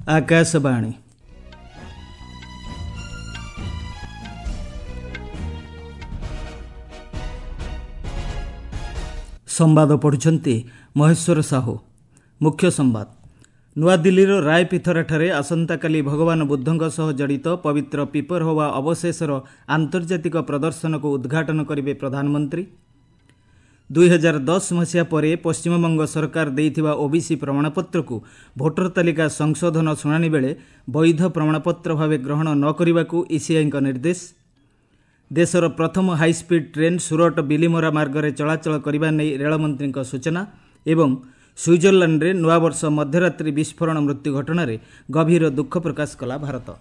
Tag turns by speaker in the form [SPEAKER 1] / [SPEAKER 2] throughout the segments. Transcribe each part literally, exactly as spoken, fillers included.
[SPEAKER 1] आकाशवाणी संवाद पढ़ुछंती महेश्वर साहू। मुख्य संवाद। नुआदिल्लीर रायपीथराठारे आसंताकाली भगवान बुद्धंक सह जड़ित पवित्र पीपर हवा अवशेषर आंतर्जातिक प्रदर्शन को उद्घाटन करिवे प्रधानमंत्री। दुई हजार दस मसीहा परे पश्चिमबंग सरकार देइथिबा ओबीसी प्रमाणपत्र को भोटर तालिका संशोधन शुणाणी बेले वैध प्रमाणपत्र भावे ग्रहण न करिबाकू ईसीआई निर्देश। देशर प्रथम हाईस्पीड ट्रेन सुरट बिलिमोरा मार्गरे चलाचल करने नहीं रेलमंत्री सूचना। एवं स्विट्जरलैंड रे नूआवर्ष मध्यरात्रि विस्फोरण मृत्यु घटना रे गभीर दुख प्रकाश कला भारत।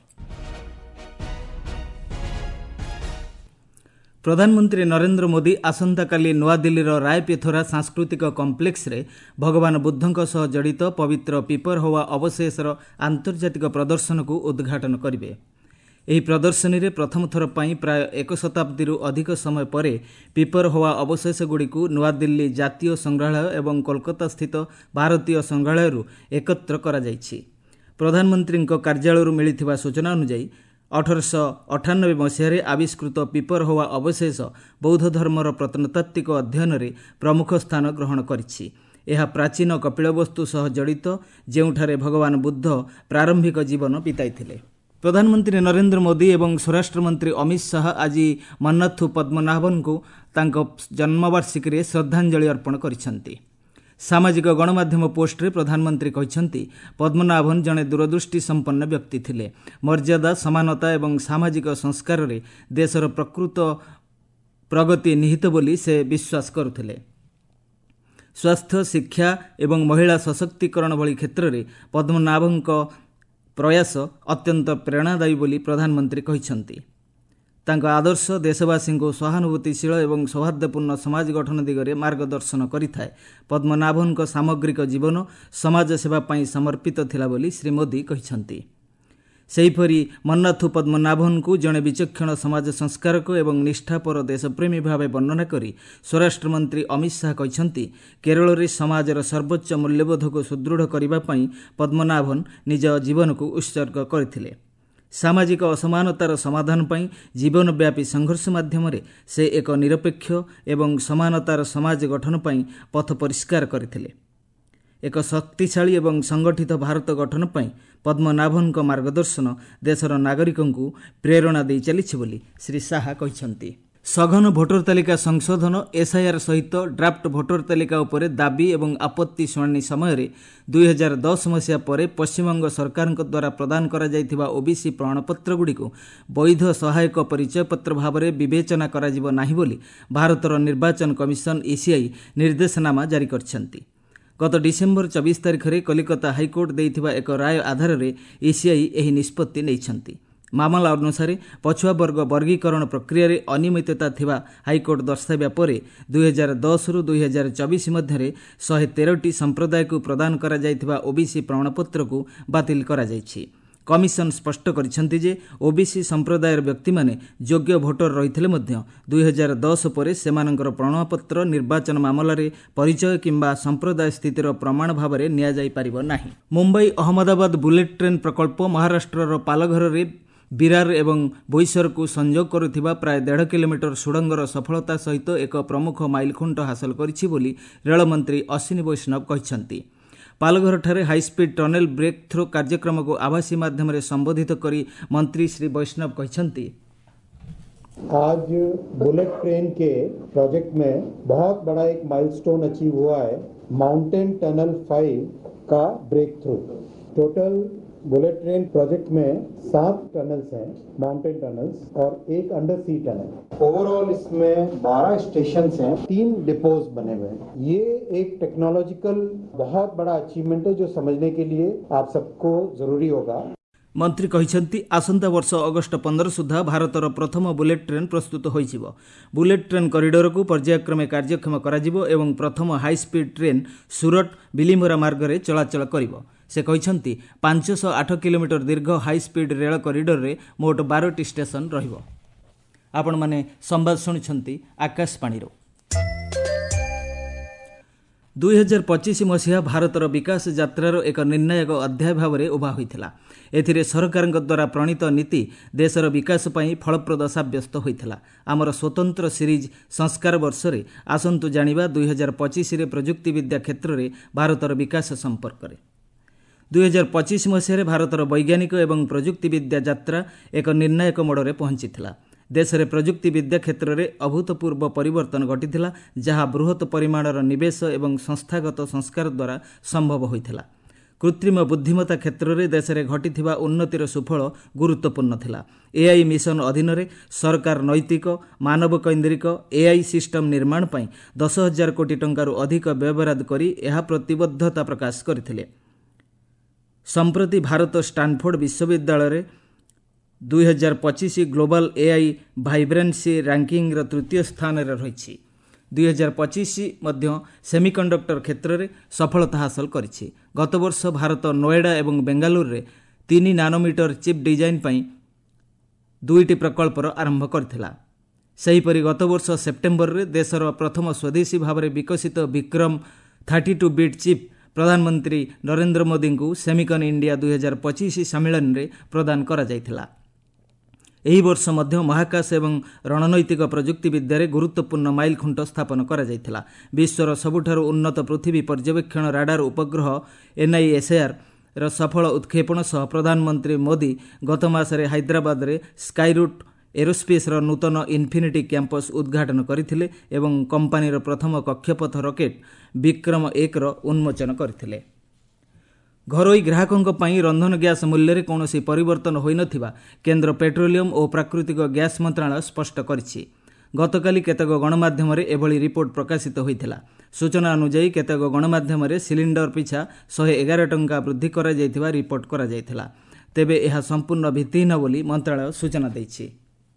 [SPEAKER 1] प्रधानमंत्री नरेंद्र मोदी आसंताकाली नूआदिल्लीर रायपीथरा सांस्कृतिक कॉम्प्लेक्स रे भगवान बुद्धंक सह जड़ित पवित्र पीपर हवा अवशेषर आंतर्जातिक प्रदर्शन को उद्घाटन करिवे। ଏହି ପ୍ରଦର୍ଶନୀରେ ପ୍ରଥମ ଥର ପାଇଁ ପ୍ରାୟ ଏକ ଶତାବ୍ଦୀରୁ ଅଧିକ ସମୟ ପରେ ପିପର ହୱା ଅବଶେଷଗୁଡ଼ିକୁ ନୂଆଦିଲ୍ଲୀ ଜାତୀୟ ସଂଗ୍ରହାଳୟ ଏବଂ କୋଲକାତା ସ୍ଥିତ ଭାରତୀୟ ସଂଗ୍ରହାଳୟରୁ ଏକତ୍ର କରାଯାଇଛି। ପ୍ରଧାନମନ୍ତ୍ରୀଙ୍କ କାର୍ଯ୍ୟାଳୟରୁ ମିଳିଥିବା ସୂଚନା ଅନୁଯାୟୀ ଅଠରଶହ ଅଠାନବେ ମସିହାରେ ଆବିଷ୍କୃତ ପିପର ହୱା ଅବଶେଷ ବୌଦ୍ଧ ଧର୍ମର ପ୍ରତ୍ନତାତ୍ତ୍ୱିକ ଅଧ୍ୟୟନରେ ପ୍ରମୁଖ ସ୍ଥାନ ଗ୍ରହଣ କରିଛି। ଏହା ପ୍ରାଚୀନ କପିଳବସ୍ତୁ ସହ ଜଡ଼ିତ, ଯେଉଁଠାରେ ଭଗବାନ ବୁଦ୍ଧ ପ୍ରାରମ୍ଭିକ ଜୀବନ ବିତାଇଥିଲେ। प्रधानमंत्री नरेंद्र मोदी एवं स्वराष्ट्र मंत्री अमित शाह आज मन्नाथु पद्मनाभन को तांक जन्मवार्षिकी रे श्रद्धांजलि अर्पण करिसेंती। सामाजिक गणमाध्यम पोस्ट रे प्रधानमंत्री कहिसेंती पद्मनाभन जड़े दूरदृष्टि संपन्न व्यक्ति थिले। मर्यादा, समानता एवं सामाजिक संस्कार रे देशर प्रकृत प्रगति निहित बोली से विश्वास करुथिले। स्वास्थ्य, शिक्षा एवं महिला सशक्तिकरण भली क्षेत्र रे पद्मनाभनक प्रयास अत्यंत प्रेरणादायी बोली प्रधानमंत्री कहिसेंती। तांको आदर्श देशवासी को सहानुभूतिशील एवं सौहार्दपूर्ण समाज गठन दिगरे मार्गदर्शन करिथाए। पद्मनाभन को सामग्रिक जीवन समाज सेवा पई समर्पित थिला बोली श्री मोदी कहिसेंती। सेहीपरि मन्नाथु पद्मनाभन को जड़े विचक्षण समाज संस्कारक एवं निष्ठापर देशप्रेमी भाव वर्णना करी स्वराष्ट्र मंत्री अमित शाह कहिसेंती केरल रे समाजर सर्वोच्च मूल्यबोध को सुदृढ़ करने पई पद्मनाभन निज जीवन को उत्सर्ग करथिले। सामाजिक असमानतार समाधान पई जीवनव्यापी संघर्ष माध्यम से एक निरपेक्ष एवं समानतार समाज गठन पई पथ परिष्कार करथिले। एक शक्तिशाली एवं संगठित भारत गठन पई पद्मनाभन को मार्गदर्शन देशर नागरिकों को प्रेरणा दे चलिछि बोली श्री शाह कहिसेंती। सघन भोटर तालिका संशोधन एसआईआर सहित ड्राफ्ट भोटर तालिका उपरे दाबी एवं आपत्ति शुणाणी समय दुई हजार दस मसीहा पर पश्चिमबंग सरकार द्वारा प्रदान करा जायथिबा ओबीसी प्रमाणपत्र गुड़िक वैध सहायक परिचय पत्र भाव में विवेचना करा जिवो नाही बोली भारतर निर्वाचन कमिशन ईसीआई निर्देशनामा जारी करछंती। गत डिसेम्बर चौबीस तारिख में कलिकता हाइकोर्ट देइथिबा एक राय आधार में ईसीआई एही निष्पत्ति नैछंती। मामला अनुसार पछुआ वर्ग वर्गीकरण प्रक्रिया रे अनियमितता थिबा हाइकोर्ट दर्शाइबा परे दुई हजार दस रु दुई हजार चौबीस मध्य शहे तेरह संप्रदाय को प्रदान करा जायथिबा ओबीसी प्रमाणपत्र को बातिल करा जायछि। कमिशन स्पष्ट करिसेंती जे ओबीसी संप्रदायर व्यक्ति माने योग्य भोटर रहिथिले मध्य दुई हजार दस पर सेमानंकर प्रमाणपत्र निर्वाचन मामला रे परिचय किंबा संप्रदाय स्थितिर प्रमाण भाव में निया जाई परिबो नाही। मुंबई अहमदाबाद बुलेट ट्रेन प्रकल्प महाराष्ट्रर पालघर रे बिरार एवं बोईसर को संजोग करुथिबा प्राय डेढ़ किलोमीटर सुड़ंगर सफलता सहित एक प्रमुख माइलखुंट हासिल करिछि बोली रेलमंत्री अश्विनी वैष्णव कहिसेंती। पालघर ठारे हाईस्पीड टनेल ब्रेक थ्रो कार्यक्रम को आभासी माध्यम रे संबोधित करी मंत्री श्री वैष्णव कहिसेंती
[SPEAKER 2] आज बुलेट ट्रेन के प्रोजेक्ट में बहुत बड़ा एक माइलस्टोन अचीव हुआ है। माउंटेन टनल फाइव का breakthrough. Total bullet train project में सात टनल्स हैं, माउंटेन टनल्स, और एक अंडर सी टनल। ओवरऑल इसमें बारह स्टेशन हैं, तीन डिपोज बने हुए हैं। ये एक टेक्नोलॉजिकल बहुत बड़ा अचीवमेंट है जो समझने के लिए आप सबको जरूरी होगा।
[SPEAKER 1] मंत्री कहिसेंती आसंता वर्ष अगस्ट पंद्रह सुधा भारतर प्रथम बुलेट ट्रेन प्रस्तुत होइजिवो। बुलेट ट्रेन कॉरिडोर को पर्यायक्रमे कार्यक्षम कराजिवो एवं प्रथम हाईस्पीड ट्रेन सुरट बिलिमोरा मार्ग रे चलाचल करिवो। से कहिसेंती पांच सौ आठ किलोमीटर दीर्घ हाईस्पीड रेल कॉरिडोर रे मोट बारह टी स्टेशन रहिवो। आपण माने संवाद सुनिछंती आकाशवाणी रो। दुई हजार पचिश मसीहा भारतर विकास यात्रार एक निर्णायक अध्याय भाव में उभा होता। एथिरे सरकार द्वारा प्रणीत नीति देशर विकास पई फलप्रद साब्यस्त होता। आमर स्वतंत्र सीरीज संस्कार वर्ष रे आसंतु जानिबा दुई हजार पचिश रे प्रजुक्ति विद्या क्षेत्र में भारतर विकास संपर्क में। दुई हजार पचिश मसीह भारतर वैज्ञानिक एवं प्रजुक्ति विद्या यात्रा एक निर्णायक मोड़ पहुंची। देश में प्रजुक्ति विद्या क्षेत्र में अभूतपूर्व परिवर्तन घटिथिला, जहाँ बृहत परिमाणर निवेश एवं संस्थागत संस्कार द्वारा संभव होइथिला। कृत्रिम बुद्धिमत्ता क्षेत्र में देश में घटिथिबा उन्नतिर सुफल गुरुत्वपूर्ण थिला। एआई मिशन अधीन रे सरकार नैतिक मानव केन्द्रिक एआई सिस्टम निर्माण पई दस हजार कोटी टंकारु अधिक व्यवहार करी एहा प्रतिबद्धता प्रकाश करथिले। संप्रति भारत स्टानफोर्ड विश्वविद्यालय दुई हजार पचिश ग्लोबल एआई भाइब्रेन्सी रैंकिंग तृतीय स्थान रे रही। दुई हजार पचिश मध्य सेमिकंडक्टर क्षेत्र में सफलता हासिल करिछि। गत वर्ष भारत नोएडा एवं बेंगालुरु रे तीन नानोमीटर चिप डिजाइन पई दुईटी प्रकल्पर आरंभ करथिला। सेहीपरि गत वर्ष सेप्टेम्बर रे देशर प्रथम स्वदेशी भाव में विकसित Vikram thirty two bit chip प्रधानमंत्री नरेंद्र मोदी को सेमिकन इंडिया दुई हजार पचिश सम्मेलन में प्रदान करा जायथिला। एही वर्ष मध्य महाकाश एवं रणनैतिक प्रजुक्ति विद्यारे गुरुत्वपूर्ण माइल खुंट स्थापन करा जायथिला। विश्वर सबुठारु उन्नत पृथ्वी पर्यवेक्षण राडार उपग्रह एनआईएसआर र सफल उत्क्षेपण सह प्रधानमंत्री मोदी गत मासरे हैदराबाद रे स्काईरूट एरोस्पेस र नूतन इन्फिनिटी कैंपस उद्घाटन करथिले एवं कंपनीर प्रथम कक्षपथ रॉकेट विक्रम एक र उन्मोचन करथिले। घरोई ग्राहकों पई रंधन गैस मूल्य रे कौनसी परिवर्तन होई नथिबा केंद्र पेट्रोलियम और प्राकृतिक गैस मंत्रालय स्पष्ट करिछि। गतकाली केतक गणमाध्यम रे एभली रिपोर्ट प्रकाशित होइथिला। सूचना अनुसार केतक गणमाध्यम रे सिलिंडर पिछा एक सौ एगारह टंका वृद्धि करा जायथिबा रिपोर्ट करा जायथिला। तेबे एहा संपूर्ण भित्तिहीन बोली मंत्रालय सूचना दैछि।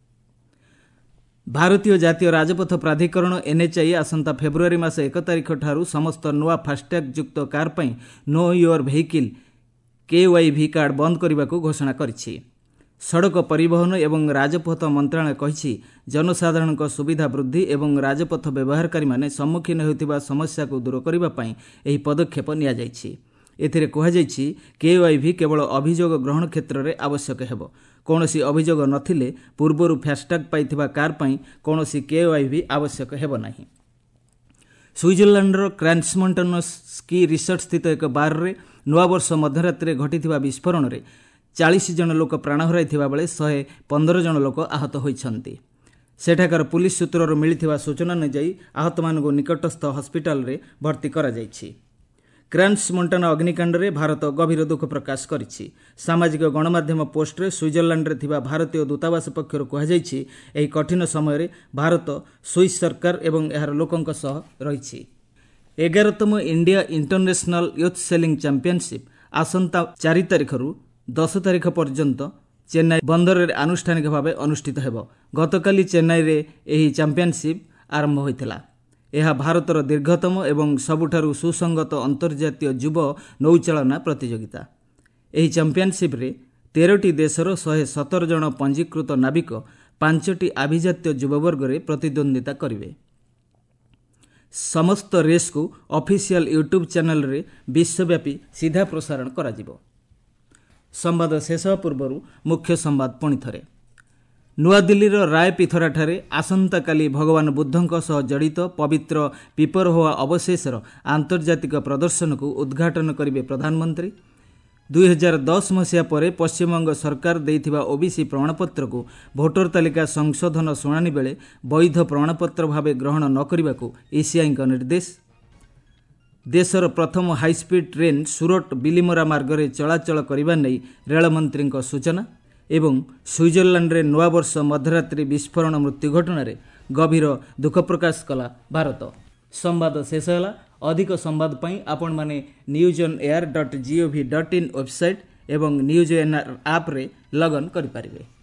[SPEAKER 1] भारतीय जातीय राजपथ प्राधिकरण एनएचआई आसंता फेब्रुआरी मास एक तारिख ठारू समस्त नुआ फास्टैग युक्त कार पई know your vehicle KYV card बंद करने को घोषणा करिछि। सड़क परिवहन एवं राजपथ मंत्रालय कहिछि जनसाधारण सुविधा वृद्धि एवं राजपथ व्यवहारकारी माने सम्मुखीन होतिबा समस्या को दूर करबा पई एही पदक्षेप निया जायछि। एथिरे कहा जायछि केवाईवी केवल अभियोग ग्रहण क्षेत्र में आवश्यक हेबो। कौनसी अभियोग नथिले पूर्वरु फास्टैग पाइथिबा कार पई कौनसी केवाईवी आवश्यक हेबो नाही। स्विट्जरलैंडर क्रान्समंटन स्की रिसोर्ट स्थित एक बार रे नवा वर्ष मध्यरात्रि घटिथिबा विस्फोरण रे चालीस जन लोक प्राण हराइथिबा बेले एक सौ पंद्रह जन लोक आहत होइछन्ति। सेठाकार पुलिस सूत्रରୁ मिलिथिबा सूचना अनुसार आहत मानकु निकटस्थ हॉस्पिटल रे भर्ती करा जायछि। क्रान्स मोन्टाना अग्निकांड रे भारत गभीर दुख प्रकाश करिछि। सामाजिक गणमाध्यम पोस्ट रे स्विट्जरलैंड रे थिबा भारतीय दूतावास पक्षरु कहा जायछि एही कठिन समय रे भारत स्विस सरकार एवं एहार लोकंक सह रहिछि। एगारतम India international youth sailing championship आसंता चार तारिख रु दस तारिख पर्यंत चेन्नई बंदर रे आनुष्ठानिक भाव अनुष्ठित हेबो। गतकाली चेन्नई रे एही चैंपियनशिप आरंभ होइथिला। यह भारतर दीर्घतम एवं सबुठारु सुसंगत अंतर्जातीय युव नौचालना प्रतियोगिता। एही चैंपियनशिप रे तेरह देशर एक सौ सत्तर जन पंजीकृत नाविक पांचटी आभिजात्य युववर्ग रे प्रतिद्वंदिता करिवे। समस्त रेस को ऑफिशियल यूट्यूब चैनल रे विश्वव्यापी सीधा प्रसारण करा जिवो। संवाद शेष पूर्व मुख्य संवाद पुणी थरे। नुआदिल्लीर रायपीथरा ठारे आसंता काली भगवान बुद्धंक सह जड़ित पवित्र पिपरहोआ अवशेषर आंतर्जातिक प्रदर्शन को उद्घाटन करिवे प्रधानमंत्री। दुई हजार दस मसीहा पर पश्चिमबंग सरकार देइथिबा ओबीसी प्रमाणपत्र को भोटर तालिका संशोधन शुणानी बेले वैध प्रमाणपत्र भावे ग्रहण न करिबाकू ईसीआई का निर्देश। देशर प्रथम हाईस्पीड ट्रेन सूरत बिलिमोरा मार्ग में चलाचल करने नहीं रेलमंत्री सूचना। एवं स्विट्जरलैंड रे नवा वर्ष मध्यरात्रि विस्फोरण मृत्यु घटना रे गभीर दुख प्रकाश कला भारत। संवाद शेष होला। अधिक संवाद पई आपण माने news on air dot GOV dot in website एवं न्यूज एन आर ऐप रे लॉग इन करि पारिबे।